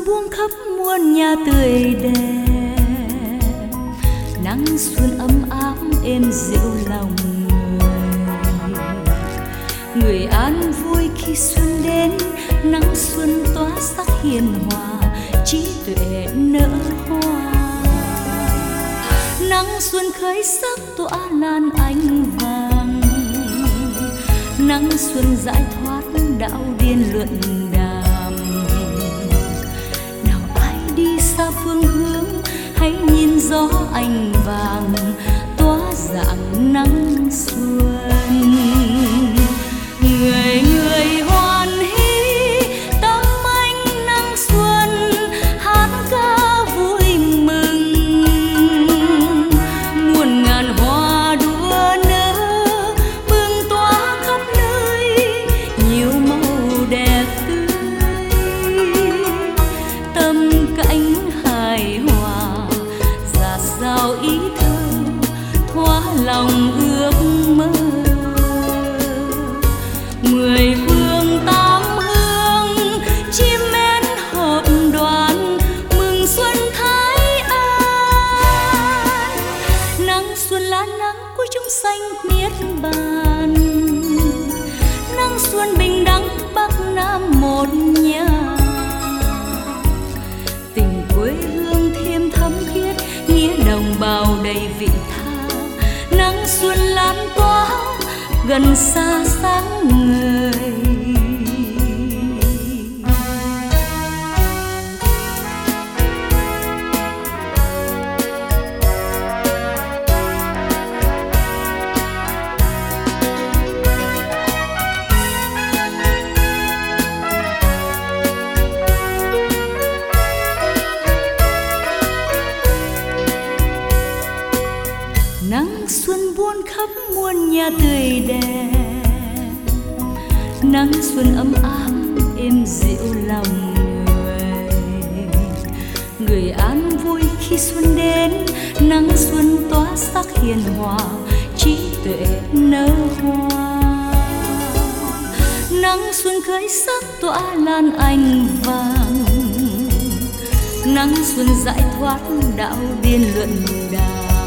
buông khắp muôn nhà tươi đẹp, nắng xuân ấm áp êm dịu lòng người an vui khi xuân đến, nắng xuân tỏa sắc hiền hòa, trí tuệ nở hoa. Nắng xuân khởi sắc tỏa lan ánh vàng, nắng xuân giải thoát đạo điên luận đàm. Nào ai đi xa phương hướng, hãy nhìn gió ánh vàng tỏa dạng nắng xuân. Người người hoan hỉ tâm anh nắng xuân, hát ca vui mừng. Muôn ngàn hoa đua nở bừng tỏa khắp nơi, nhiều màu đẹp tươi. Tâm cảnh hài hòa dạt dào ý thơ, thoa lòng ước mơ. Mười phương tám hương chim én hợp đoàn, mừng xuân Thái An. Nắng xuân là nắng của chúng sanh niết bàn, nắng xuân bình đẳng Bắc Nam một nhà. Tình quê hương thêm thấm thiết, nghĩa đồng bào đầy vị tha. Nắng xuân lan tỏa gần xa sáng người. Nắng xuân buôn khắp muôn nhà tươi đẹp, nắng xuân ấm áp êm dịu lòng người. Người an vui khi xuân đến, nắng xuân tỏa sắc hiền hòa, trí tuệ nở hoa. Nắng xuân khởi sắc tỏa lan ánh vàng, nắng xuân giải thoát đạo điên luận đàm.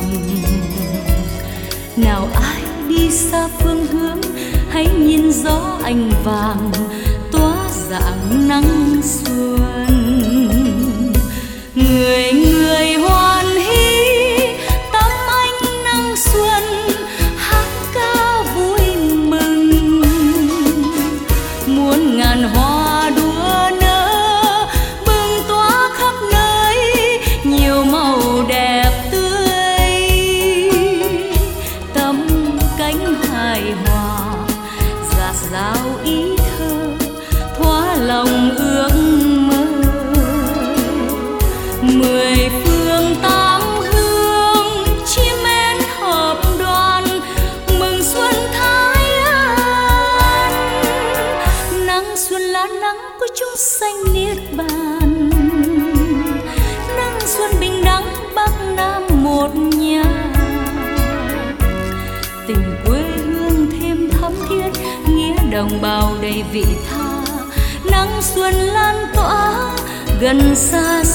Nào ai đi xa phương hướng, hãy nhìn gió ánh vàng tỏa dạng nắng xuân. Người người hoan hỉ tâm anh nắng xuân, hát ca vui mừng. Muôn ngàn hoa đua nở bừng tỏa khắp nơi, nhiều màu đẹp tươi. Tâm cánh hài hòa dạt dào ý thơ, thoa lòng ước mơ. Mười phương tám hương chim én hợp đoàn, mừng xuân Thái An. Nắng xuân là nắng của chúng sanh niết bàn, nắng xuân bình đẳng Bắc Nam một nhà. Tình quê hương thêm thắm thiết, nghĩa đồng bào đầy vị tha. Nắng xuân lan tỏa gần xa